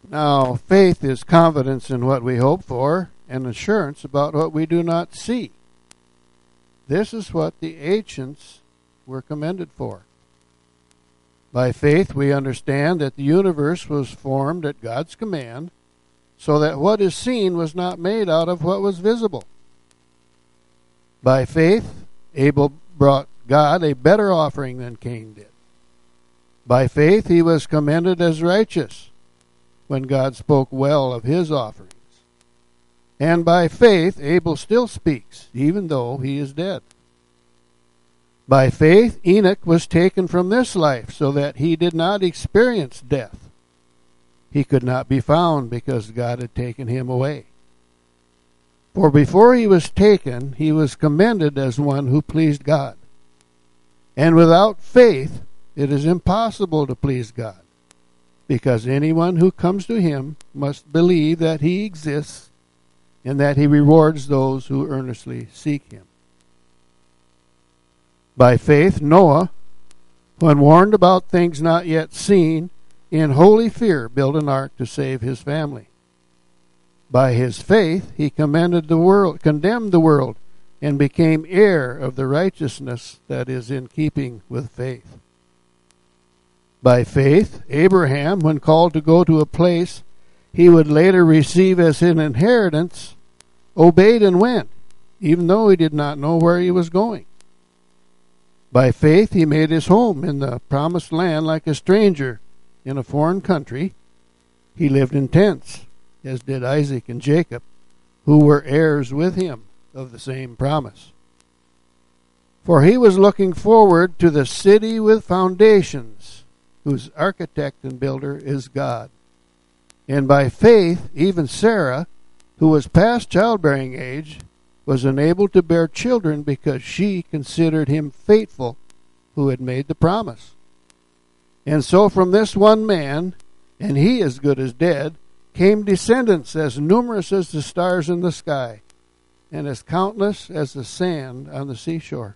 Now, faith is confidence in what we hope for and assurance about what we do not see. This is what the ancients were commended for. By faith, we understand that the universe was formed at God's command, so that what is seen was not made out of what was visible. By faith, Abel brought God a better offering than Cain did. By faith, he was commended as righteous when God spoke well of his offerings. And by faith, Abel still speaks, even though he is dead. By faith, Enoch was taken from this life so that he did not experience death. He could not be found because God had taken him away. For before he was taken, he was commended as one who pleased God. And without faith, it is impossible to please God, because anyone who comes to him must believe that he exists and that he rewards those who earnestly seek him. By faith, Noah, when warned about things not yet seen, in holy fear built an ark to save his family. By his faith, he condemned the world, and became heir of the righteousness that is in keeping with faith. By faith, Abraham, when called to go to a place he would later receive as an inheritance, obeyed and went, even though he did not know where he was going. By faith, he made his home in the promised land like a stranger in a foreign country. He lived in tents, as did Isaac and Jacob, who were heirs with him of the same promise. For he was looking forward to the city with foundations, whose architect and builder is God. And by faith, even Sarah, who was past childbearing age, was enabled to bear children because she considered him faithful who had made the promise. And so from this one man, and he as good as dead, came descendants as numerous as the stars in the sky, and as countless as the sand on the seashore.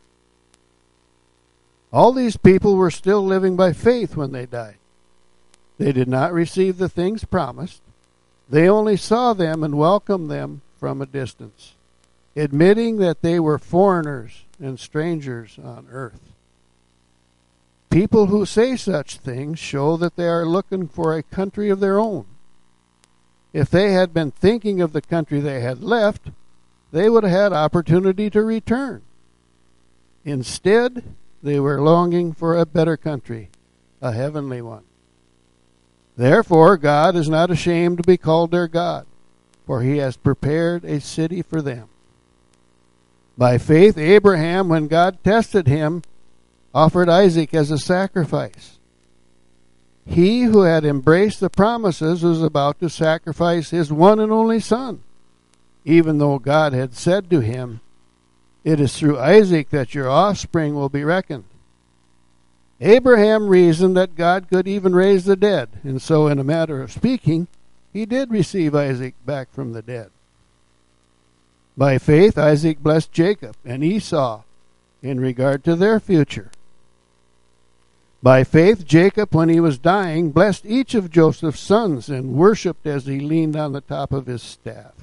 All these people were still living by faith when they died. They did not receive the things promised. They only saw them and welcomed them from a distance, admitting that they were foreigners and strangers on earth. People who say such things show that they are looking for a country of their own. If they had been thinking of the country they had left, they would have had opportunity to return. Instead, they were longing for a better country, a heavenly one. Therefore, God is not ashamed to be called their God, for he has prepared a city for them. By faith, Abraham, when God tested him, offered Isaac as a sacrifice. He who had embraced the promises was about to sacrifice his one and only son, even though God had said to him, "It is through Isaac that your offspring will be reckoned." Abraham reasoned that God could even raise the dead, and so in a matter of speaking, he did receive Isaac back from the dead. By faith, Isaac blessed Jacob and Esau in regard to their future. By faith, Jacob, when he was dying, blessed each of Joseph's sons and worshipped as he leaned on the top of his staff.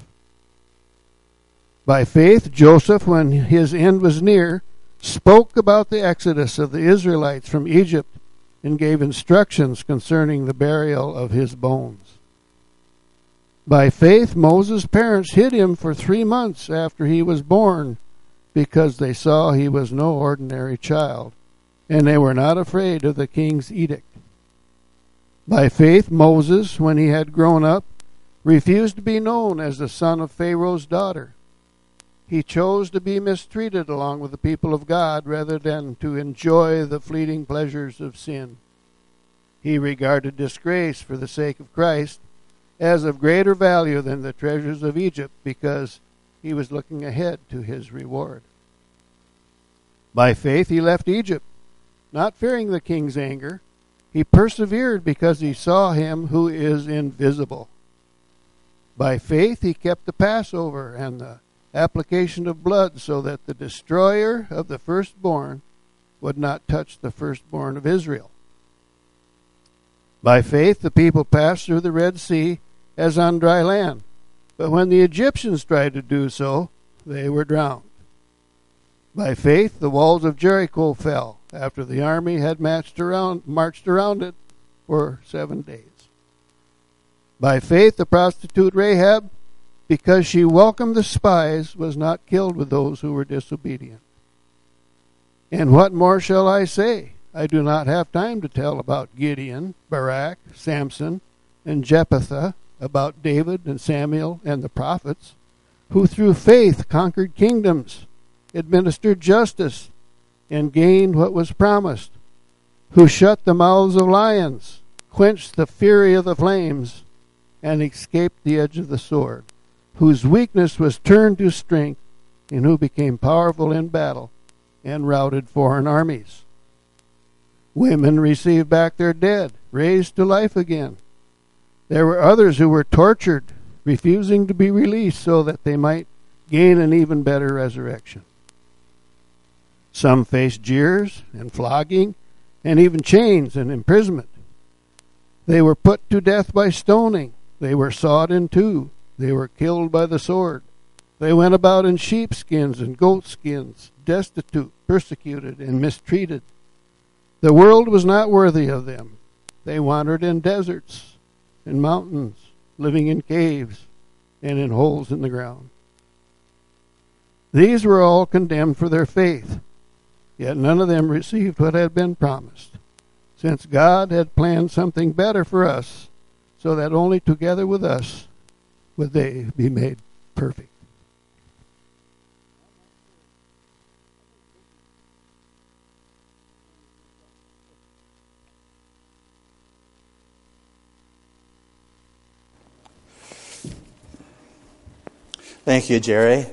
By faith, Joseph, when his end was near, spoke about the exodus of the Israelites from Egypt and gave instructions concerning the burial of his bones. By faith, Moses' parents hid him for 3 months after he was born because they saw he was no ordinary child, and they were not afraid of the king's edict. By faith, Moses, when he had grown up, refused to be known as the son of Pharaoh's daughter. He chose to be mistreated along with the people of God rather than to enjoy the fleeting pleasures of sin. He regarded disgrace for the sake of Christ as of greater value than the treasures of Egypt because he was looking ahead to his reward. By faith he left Egypt, not fearing the king's anger. He persevered because he saw him who is invisible. By faith he kept the Passover and the application of blood so that the destroyer of the firstborn would not touch the firstborn of Israel. By faith the people passed through the Red Sea as on dry land. But when the Egyptians tried to do so, they were drowned. By faith the walls of Jericho fell after the army had marched around it for 7 days. By faith the prostitute Rahab, because she welcomed the spies, was not killed with those who were disobedient. And what more shall I say? I do not have time to tell about Gideon, Barak, Samson, and Jephthah, about David and Samuel and the prophets, who through faith conquered kingdoms, administered justice, and gained what was promised, who shut the mouths of lions, quenched the fury of the flames, and escaped the edge of the sword, whose weakness was turned to strength, and who became powerful in battle and routed foreign armies. Women received back their dead, raised to life again. There were others who were tortured, refusing to be released so that they might gain an even better resurrection. Some faced jeers and flogging and even chains and imprisonment. They were put to death by stoning. They were sawed in two. They were killed by the sword. They went about in sheepskins and goatskins, destitute, persecuted, and mistreated. The world was not worthy of them. They wandered in deserts, in mountains, living in caves, and in holes in the ground. These were all condemned for their faith, yet none of them received what had been promised, since God had planned something better for us, so that only together with us would they be made perfect. Thank you, Jerry.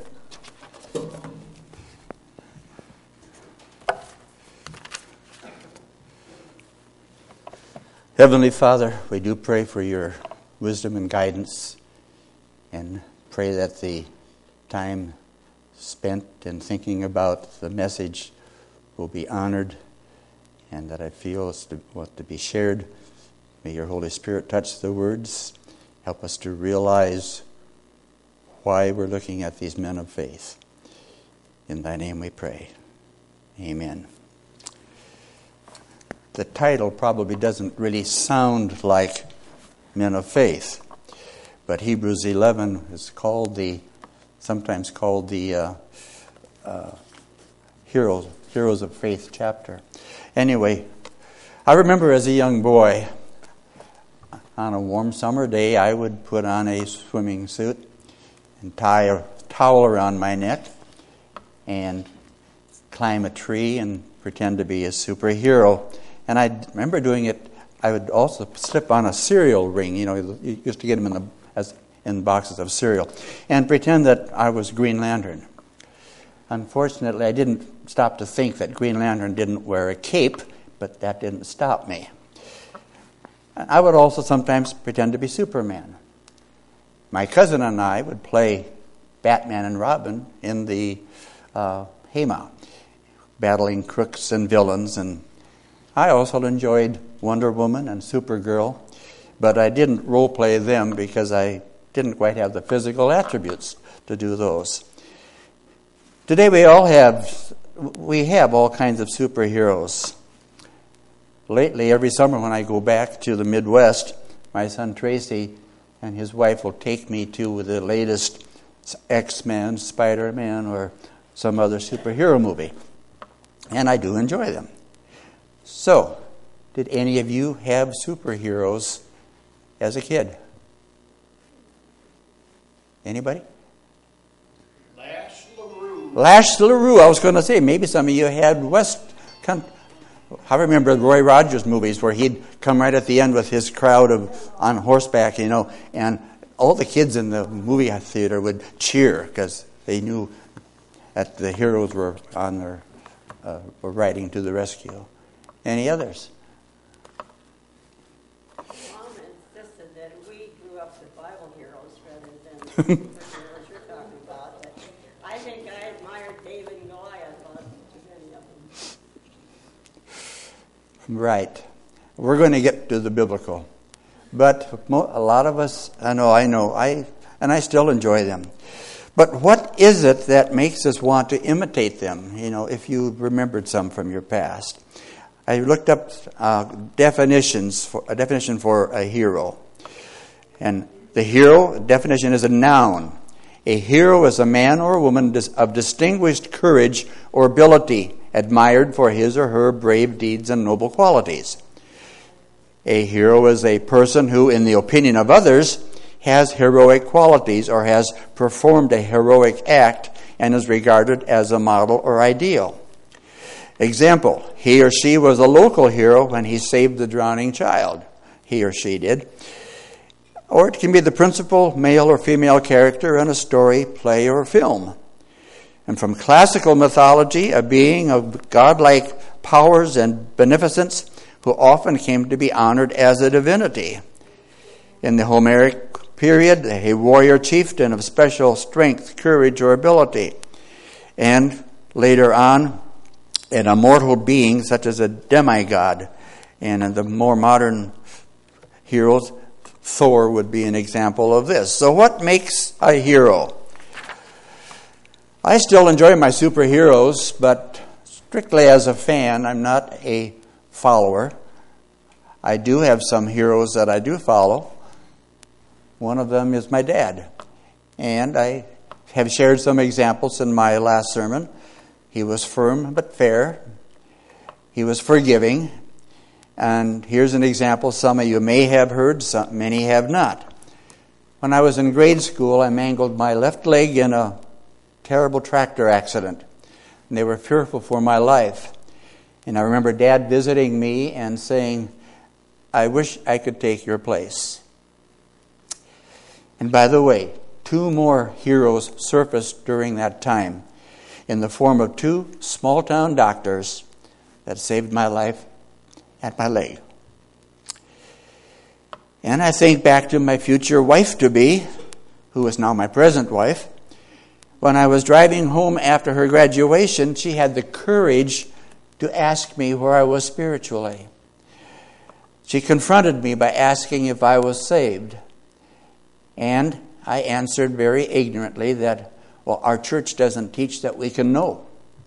Heavenly Father, we do pray for your wisdom and guidance, and pray that the time spent in thinking about the message will be honored, and that I feel is what to be shared. May your Holy Spirit touch the words, help us to realize why we're looking at these men of faith. In thy name we pray. Amen. The title probably doesn't really sound like men of faith, but Hebrews 11 is sometimes called the Heroes of Faith chapter. Anyway, I remember as a young boy, on a warm summer day, I would put on a swimming suit and tie a towel around my neck and climb a tree and pretend to be a superhero. And I remember doing it. I would also slip on a cereal ring. You know, you used to get them in boxes of cereal, and pretend that I was Green Lantern. Unfortunately, I didn't stop to think that Green Lantern didn't wear a cape, but that didn't stop me. I would also sometimes pretend to be Superman. My cousin and I would play Batman and Robin in the haymow, battling crooks and villains. And I also enjoyed Wonder Woman and Supergirl, but I didn't role play them because I didn't quite have the physical attributes to do those. Today we have all kinds of superheroes. Lately, every summer when I go back to the Midwest, my son Tracy and his wife will take me to the latest X-Men, Spider-Man, or some other superhero movie. And I do enjoy them. So, did any of you have superheroes as a anybody? Lash LaRue. Lash LaRue. I was going to say, maybe some of you had I remember Roy Rogers movies where he'd come right at the end with his crowd on horseback, and all the kids in the movie theater would cheer because they knew that the heroes were were riding to the rescue. Any others? Mom insisted that we grew up with Bible heroes rather than the superheroes you're talking about. But I think I admired David and Goliath on too many of them. Right. We're going to get to the biblical. But a lot of us, I still enjoy them. But what is it that makes us want to imitate them? If you remembered some from your past. I looked up a definition for a hero. And the hero definition is a noun. A hero is a man or a woman of distinguished courage or ability, admired for his or her brave deeds and noble qualities. A hero is a person who, in the opinion of others, has heroic qualities or has performed a heroic act and is regarded as a model or ideal. Example, he or she was a local hero when he saved the drowning child. He or she did. Or it can be the principal male or female character in a story, play, or film. And from classical mythology, a being of godlike powers and beneficence who often came to be honored as a divinity. In the Homeric period, a warrior chieftain of special strength, courage, or ability. And later on, an immortal being such as a demigod. And in the more modern heroes, Thor would be an example of this. So what makes a hero? I still enjoy my superheroes, but strictly as a fan, I'm not a follower. I do have some heroes that I do follow. One of them is my dad. And I have shared some examples in my last sermon. He was firm but fair. He was forgiving. And here's an example some of you may have heard, many have not. When I was in grade school, I mangled my left leg in a terrible tractor accident. And they were fearful for my life. And I remember Dad visiting me and saying, "I wish I could take your place." And by the way, 2 more heroes surfaced during that time in the form of 2 small-town doctors that saved my life and my leg. And I think back to my future wife-to-be, who is now my present wife. When I was driving home after her graduation, she had the courage to ask me where I was spiritually. She confronted me by asking if I was saved. And I answered very ignorantly that, our church doesn't teach that we can know.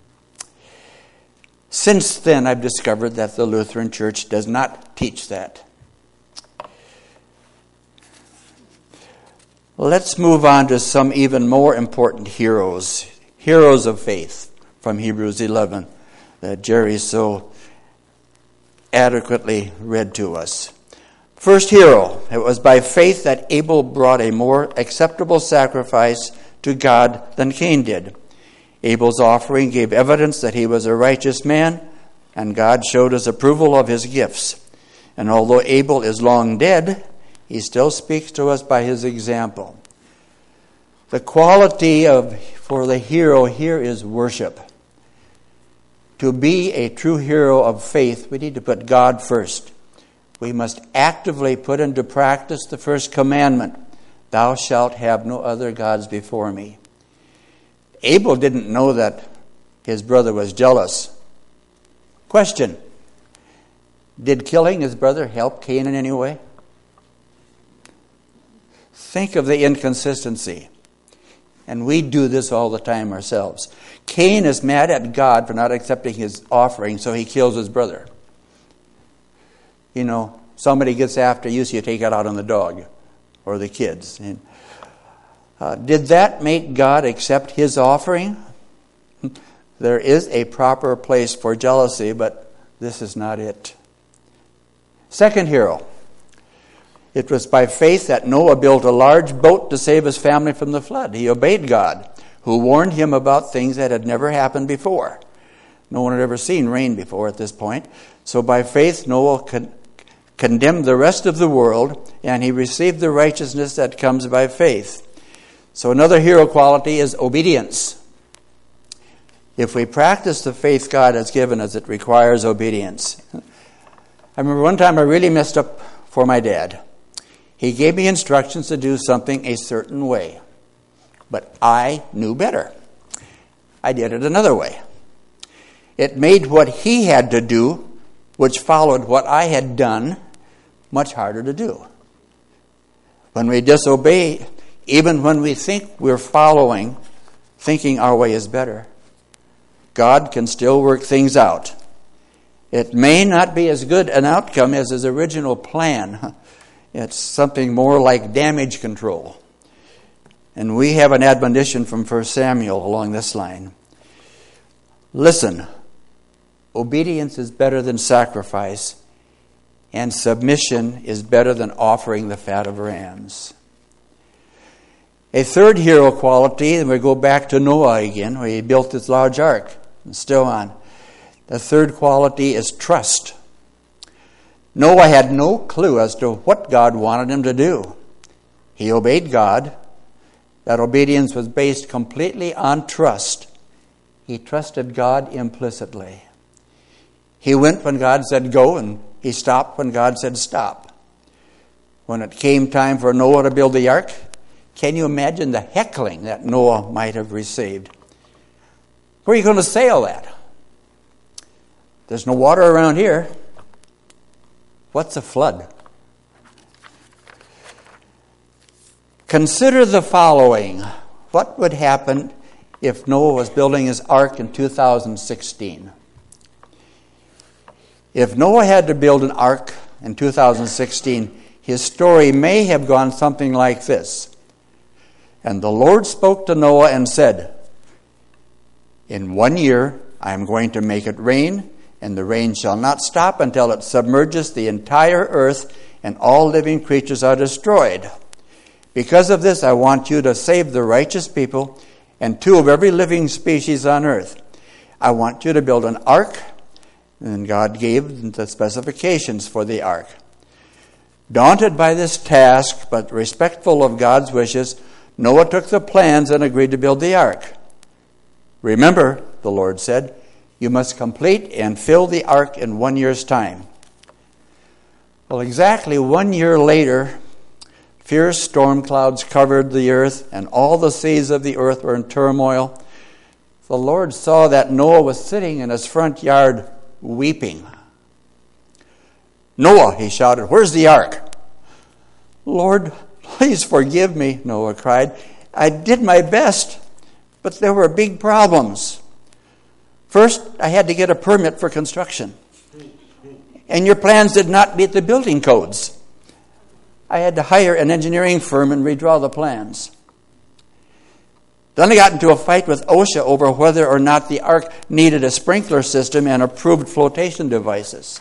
Since then, I've discovered that the Lutheran Church does not teach that. Let's move on to some even more important heroes of faith from Hebrews 11 that Jerry so adequately read to us. First hero, it was by faith that Abel brought a more acceptable sacrifice to God than Cain did. Abel's offering gave evidence that he was a righteous man, and God showed his approval of his gifts. And although Abel is long dead, he still speaks to us by his example. The quality for the hero here is worship. To be a true hero of faith, we need to put God first. We must actively put into practice the first commandment, "Thou shalt have no other gods before me." Abel didn't know that his brother was jealous. Question: did killing his brother help Cain in any way? Think of the inconsistency. And we do this all the time ourselves. Cain is mad at God for not accepting his offering, so he kills his brother. Somebody gets after you, so you take it out on the dog or the kids. Did that make God accept his offering? There is a proper place for jealousy, but this is not it. Second hero. It was by faith that Noah built a large boat to save his family from the flood. He obeyed God, who warned him about things that had never happened before. No one had ever seen rain before at this point. So by faith, Noah condemned the rest of the world, and he received the righteousness that comes by faith. So another hero quality is obedience. If we practice the faith God has given us, it requires obedience. I remember one time I really messed up for my dad. He gave me instructions to do something a certain way, but I knew better. I did it another way. It made what he had to do which followed what I had done, much harder to do. When we disobey, even when we think we're following, thinking our way is better, God can still work things out. It may not be as good an outcome as his original plan. It's something more like damage control. And we have an admonition from 1 Samuel along this line. Listen, obedience is better than sacrifice, and submission is better than offering the fat of rams. A third hero quality, and we go back to Noah again, where he built this large ark, and still on. The third quality is trust. Noah had no clue as to what God wanted him to do. He obeyed God. That obedience was based completely on trust. He trusted God implicitly. He went when God said go, and he stopped when God said stop. When it came time for Noah to build the ark, can you imagine the heckling that Noah might have received? Where are you going to sail at? There's no water around here. What's a flood? Consider the following. What would happen if Noah was building his ark in 2016? If Noah had to build an ark in 2016, his story may have gone something like this. And the Lord spoke to Noah and said, in 1 year I am going to make it rain, and the rain shall not stop until it submerges the entire earth, and all living creatures are destroyed. Because of this, I want you to save the righteous people and 2 of every living species on earth. I want you to build an ark. And God gave the specifications for the ark. Daunted by this task, but respectful of God's wishes, Noah took the plans and agreed to build the ark. Remember, the Lord said, you must complete and fill the ark in 1 year's time. Well, exactly 1 year later, fierce storm clouds covered the earth, and all the seas of the earth were in turmoil. The Lord saw that Noah was sitting in his front yard weeping. Noah, he shouted, where's the ark? Lord, please forgive me, Noah cried. I did my best, but there were big problems. First, I had to get a permit for construction. And your plans did not meet the building codes. I had to hire an engineering firm and redraw the plans. Then I got into a fight with OSHA over whether or not the ark needed a sprinkler system and approved flotation devices.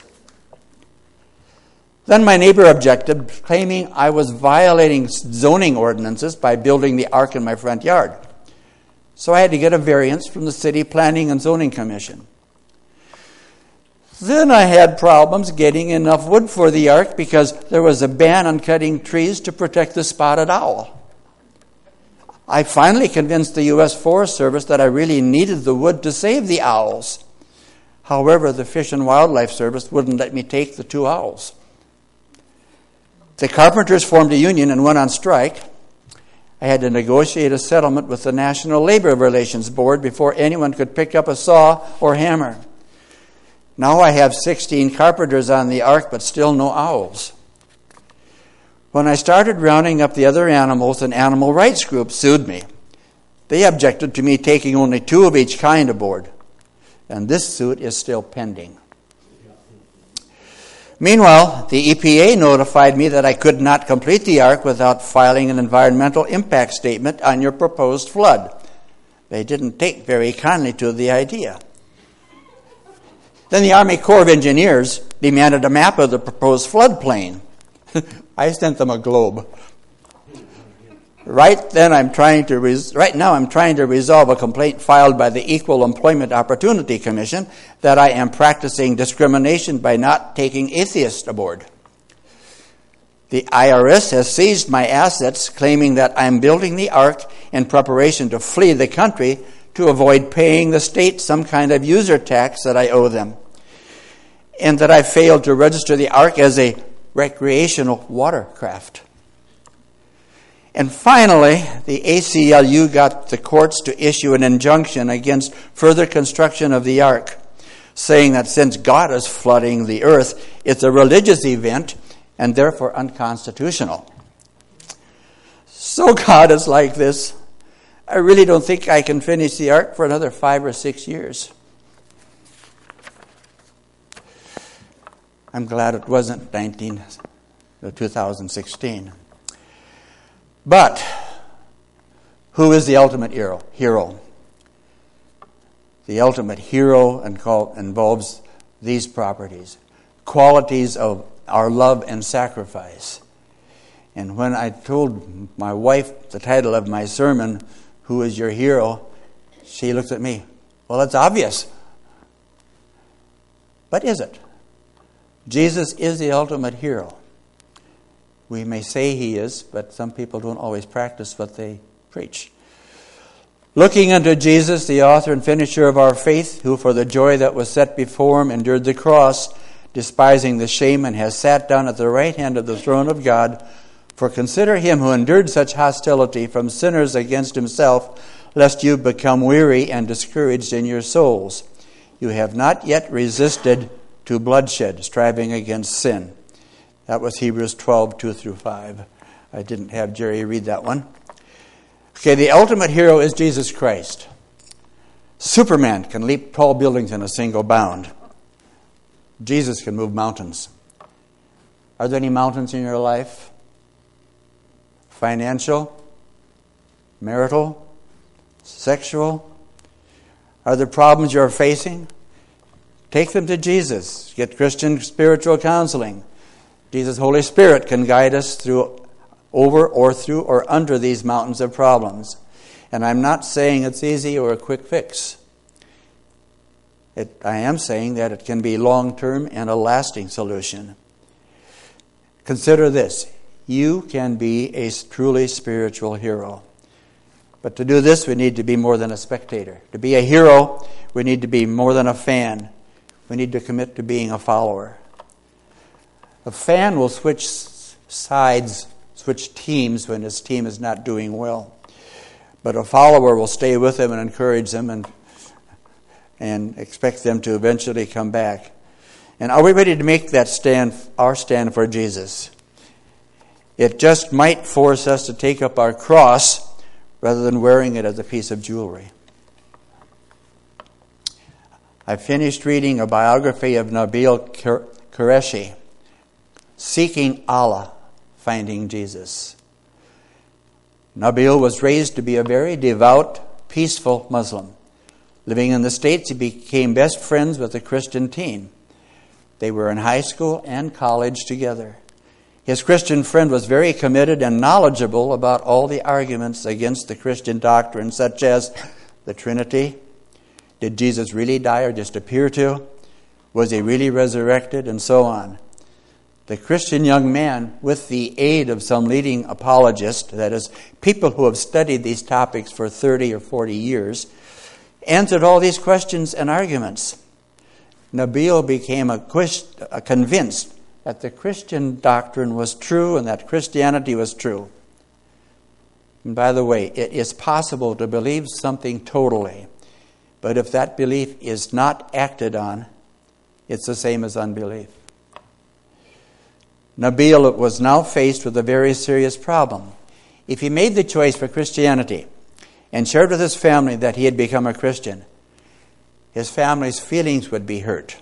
Then my neighbor objected, claiming I was violating zoning ordinances by building the ark in my front yard. So I had to get a variance from the City Planning and Zoning Commission. Then I had problems getting enough wood for the ark because there was a ban on cutting trees to protect the spotted owl. I finally convinced the U.S. Forest Service that I really needed the wood to save the owls. However, the Fish and Wildlife Service wouldn't let me take the 2 owls. The carpenters formed a union and went on strike. I had to negotiate a settlement with the National Labor Relations Board before anyone could pick up a saw or hammer. Now I have 16 carpenters on the ark, but still no owls. When I started rounding up the other animals, an animal rights group sued me. They objected to me taking only 2 of each kind aboard. And this suit is still pending. Meanwhile, the EPA notified me that I could not complete the ark without filing an environmental impact statement on your proposed flood. They didn't take very kindly to the idea. Then the Army Corps of Engineers demanded a map of the proposed floodplain. I sent them a globe. Right now I'm trying to resolve a complaint filed by the Equal Employment Opportunity Commission that I am practicing discrimination by not taking atheists aboard. The IRS has seized my assets, claiming that I'm building the ark in preparation to flee the country to avoid paying the state some kind of user tax that I owe them, and that I failed to register the ark as a recreational watercraft. And finally, the ACLU got the courts to issue an injunction against further construction of the ark. saying that since God is flooding the earth, it's a religious event and therefore unconstitutional. So God is like this. I really don't think I can finish the ark for another 5 or 6 years. I'm glad it wasn't 2016. But who is the ultimate hero? The ultimate hero involves these properties, qualities of our love and sacrifice. And when I told my wife the title of my sermon, "Who is your hero?" she looked at me. Well, it's obvious. But is it? Jesus is the ultimate hero. We may say he is, but some people don't always practice what they preach. Looking unto Jesus, the author and finisher of our faith, who for the joy that was set before him endured the cross, despising the shame, and has sat down at the right hand of the throne of God. For consider him who endured such hostility from sinners against himself, lest you become weary and discouraged in your souls. You have not yet resisted to bloodshed, striving against sin. That was Hebrews 12, 2-5. I didn't have Jerry read that one. Okay, the ultimate hero is Jesus Christ. Superman can leap tall buildings in a single bound. Jesus can move mountains. Are there any mountains in your life? Financial? Marital? Sexual? Are there problems you're facing? Take them to Jesus. Get Christian spiritual counseling. Jesus' Holy Spirit can guide us through or under these mountains of problems. And I'm not saying it's easy or a quick fix. I am saying that it can be long-term and a lasting solution. Consider this. You can be a truly spiritual hero. But to do this, we need to be more than a spectator. To be a hero, we need to be more than a fan. We need to commit to being a follower. A fan will switch sides, switch teams when his team is not doing well. But a follower will stay with them and encourage them and expect them to eventually come back. And are we ready to make that stand, our stand for Jesus? It just might force us to take up our cross rather than wearing it as a piece of jewelry. I finished reading a biography of Nabil Qureshi, Seeking Allah, Finding Jesus. Nabil was raised to be a very devout, peaceful Muslim. Living in the States, he became best friends with a Christian teen. They were in high school and college together. His Christian friend was very committed and knowledgeable about all the arguments against the Christian doctrine, such as the Trinity. Did Jesus really die or just appear to? Was he really resurrected? And so on. The Christian young man, with the aid of some leading apologists, that is, people who have studied these topics for 30 or 40 years, answered all these questions and arguments. Nabil became convinced that the Christian doctrine was true and that Christianity was true. And by the way, it is possible to believe something totally, but if that belief is not acted on, it's the same as unbelief. Nabil was now faced with a very serious problem. If he made the choice for Christianity and shared with his family that he had become a Christian, his family's feelings would be hurt.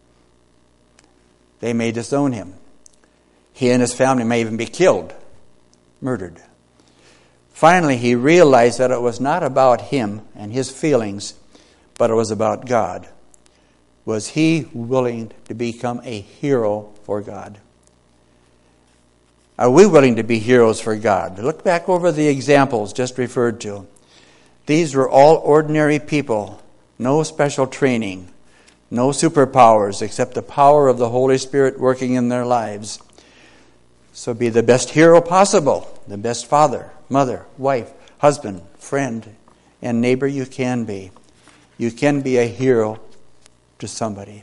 They may disown him. He and his family may even be killed, murdered. Finally, he realized that it was not about him and his feelings, but it was about God. Was he willing to become a hero for God? Are we willing to be heroes for God? Look back over the examples just referred to. These were all ordinary people, no special training, no superpowers except the power of the Holy Spirit working in their lives. So be the best hero possible, the best father, mother, wife, husband, friend, and neighbor you can be. You can be a hero to somebody.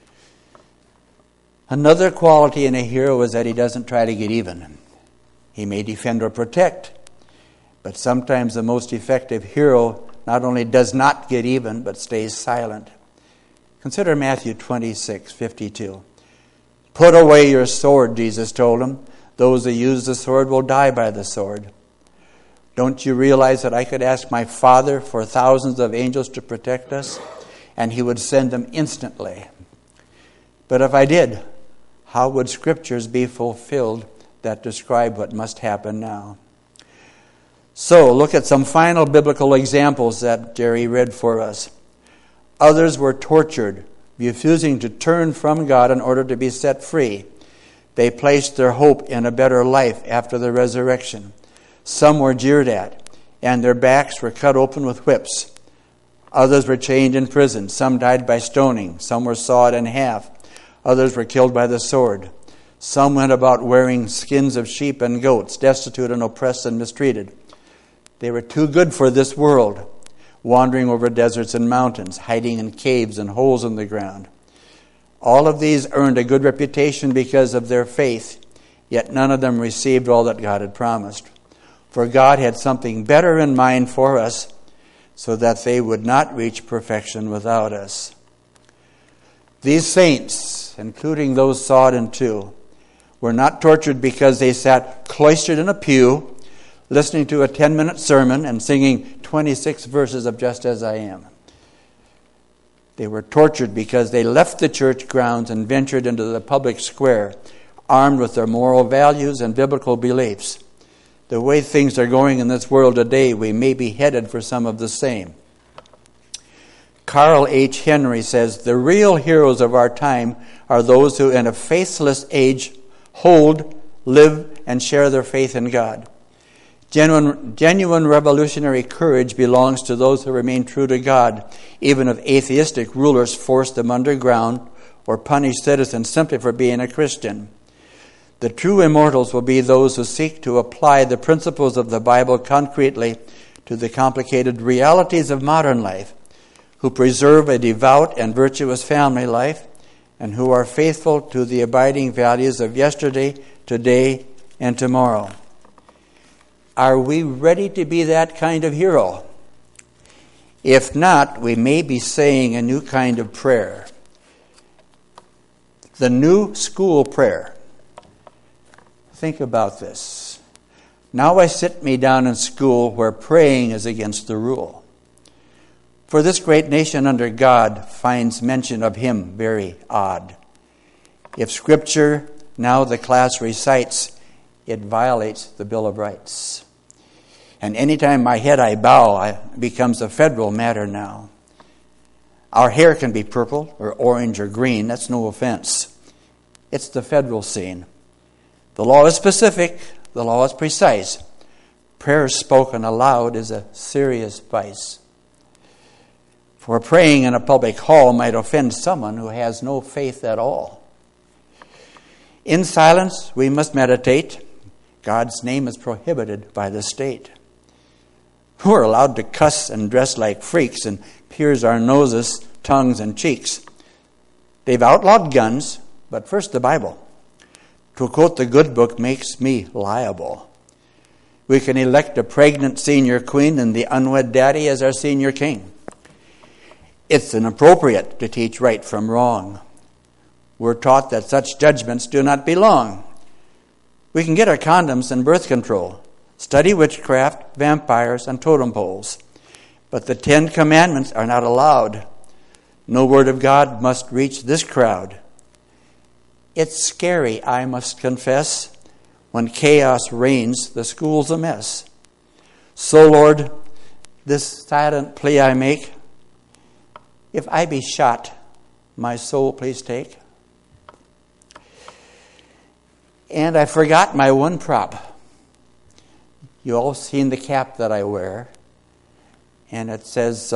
Another quality in a hero is that he doesn't try to get even. He may defend or protect, but sometimes the most effective hero not only does not get even, but stays silent. Consider Matthew 26:52. Put away your sword, Jesus told him. Those who use the sword will die by the sword. Don't you realize that I could ask my Father for thousands of angels to protect us, and He would send them instantly? But if I did, how would Scriptures be fulfilled that describe what must happen now? So, look at some final biblical examples that Jerry read for us. Others were tortured, refusing to turn from God in order to be set free. They placed their hope in a better life after the resurrection. Some were jeered at, and their backs were cut open with whips. Others were chained in prison. Some died by stoning. Some were sawed in half. Others were killed by the sword. Some went about wearing skins of sheep and goats, destitute and oppressed and mistreated. They were too good for this world, wandering over deserts and mountains, hiding in caves and holes in the ground. All of these earned a good reputation because of their faith, yet none of them received all that God had promised. For God had something better in mind for us, so that they would not reach perfection without us. These saints, including those sawed in two, were not tortured because they sat cloistered in a pew, listening to a 10-minute sermon and singing 26 verses of Just As I Am. They were tortured because they left the church grounds and ventured into the public square, armed with their moral values and biblical beliefs. The way things are going in this world today, we may be headed for some of the same. Carl H. Henry says, the real heroes of our time are those who in a faithless age hold, live, and share their faith in God. Genuine revolutionary courage belongs to those who remain true to God, even if atheistic rulers force them underground or punish citizens simply for being a Christian. The true immortals will be those who seek to apply the principles of the Bible concretely to the complicated realities of modern life, who preserve a devout and virtuous family life, and who are faithful to the abiding values of yesterday, today, and tomorrow. Are we ready to be that kind of hero? If not, we may be saying a new kind of prayer. The new school prayer. Think about this. Now I sit me down in school where praying is against the rule. For this great nation under God finds mention of Him very odd. If Scripture now the class recites, it violates the Bill of Rights. And anytime my head I bow, it becomes a federal matter now. Our hair can be purple or orange or green. That's no offense. It's the federal scene. The law is specific. The law is precise. Prayer spoken aloud is a serious vice. For praying in a public hall might offend someone who has no faith at all. In silence, we must meditate. God's name is prohibited by the state. We're allowed to cuss and dress like freaks and pierce our noses, tongues, and cheeks. They've outlawed guns, but first the Bible. To quote the good book makes me liable. We can elect a pregnant senior queen and the unwed daddy as our senior king. It's inappropriate to teach right from wrong. We're taught that such judgments do not belong. We can get our condoms and birth control, study witchcraft, vampires, and totem poles. But the 10 Commandments are not allowed. No word of God must reach this crowd. It's scary, I must confess. When chaos reigns, the school's a mess. So, Lord, this silent plea I make, if I be shot, my soul please take. And I forgot my one prop. You all seen the cap that I wear. And it says,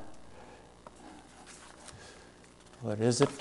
what is it?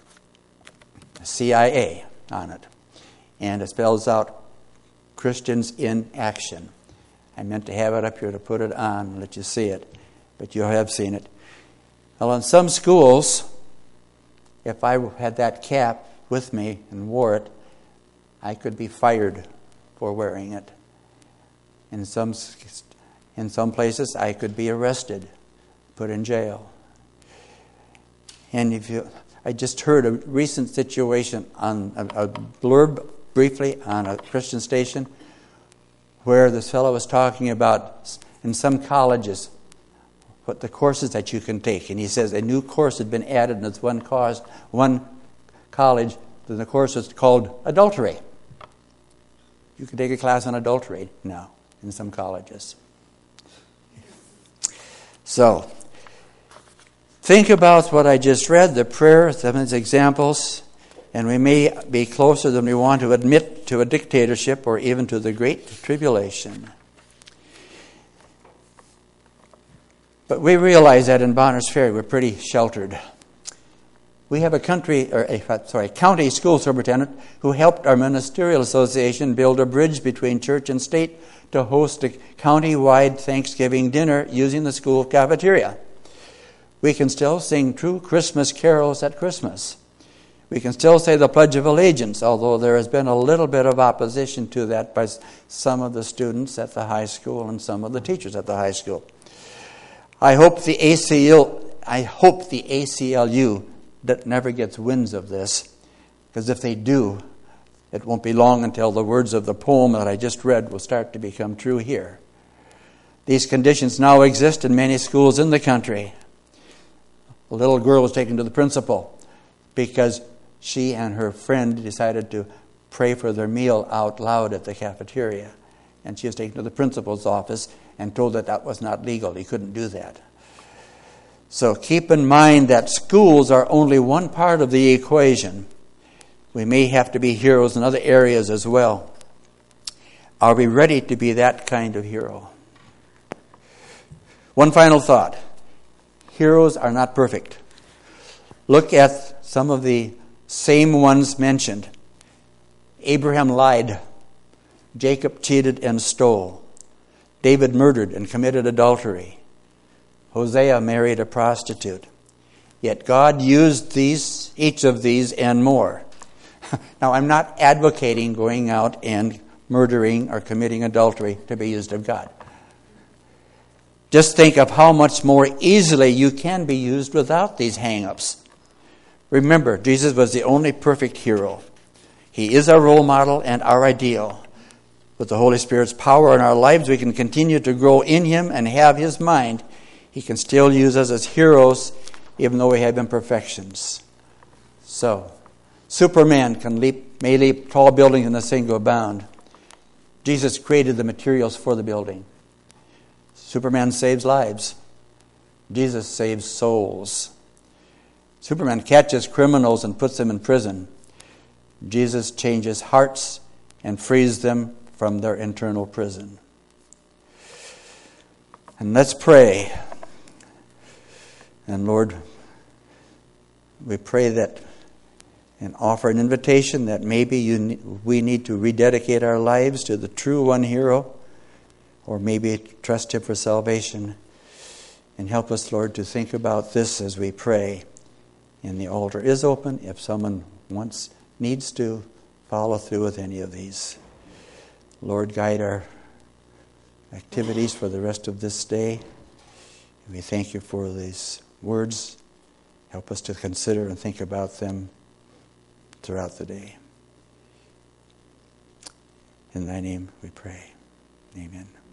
CIA on it. And it spells out Christians in Action. I meant to have it up here to put it on and let you see it. But you have seen it. Well, in some schools, if I had that cap with me and wore it, I could be fired for wearing it. In some places, I could be arrested, put in jail. And I just heard a recent situation on a blurb briefly on a Christian station where this fellow was talking about in some colleges what the courses that you can take. And he says a new course had been added in this one college. The course is called adultery. You can take a class on adultery now in some colleges. So, think about what I just read, the prayer, some of these examples, and we may be closer than we want to admit to a dictatorship or even to the Great Tribulation. But we realize that in Bonners Ferry we're pretty sheltered. We have a county school superintendent who helped our ministerial association build a bridge between church and state to host a county-wide Thanksgiving dinner using the school cafeteria. We can still sing true Christmas carols at Christmas. We can still say the Pledge of Allegiance, although there has been a little bit of opposition to that by some of the students at the high school and some of the teachers at the high school. I hope the ACLU that never gets winds of this, because if they do, it won't be long until the words of the poem that I just read will start to become true here. These conditions now exist in many schools in the country. A little girl was taken to the principal because she and her friend decided to pray for their meal out loud at the cafeteria. And she was taken to the principal's office and told that that was not legal. He couldn't do that. So keep in mind that schools are only one part of the equation. We may have to be heroes in other areas as well. Are we ready to be that kind of hero? One final thought. Heroes are not perfect. Look at some of the same ones mentioned. Abraham lied. Jacob cheated and stole. David murdered and committed adultery. Hosea married a prostitute. Yet God used each of these and more. Now, I'm not advocating going out and murdering or committing adultery to be used of God. Just think of how much more easily you can be used without these hang-ups. Remember, Jesus was the only perfect hero. He is our role model and our ideal. With the Holy Spirit's power in our lives, we can continue to grow in Him and have His mind. He can still use us as heroes, even though we have imperfections. So, Superman may leap tall buildings in a single bound. Jesus created the materials for the building. Superman saves lives. Jesus saves souls. Superman catches criminals and puts them in prison. Jesus changes hearts and frees them from their internal prison. And let's pray. And Lord, we pray that and offer an invitation that maybe we need to rededicate our lives to the true one hero, or maybe trust Him for salvation. And help us, Lord, to think about this as we pray. And the altar is open if someone needs to follow through with any of these. Lord, guide our activities for the rest of this day. We thank You for these words. Help us to consider and think about them throughout the day. In Thy name we pray. Amen.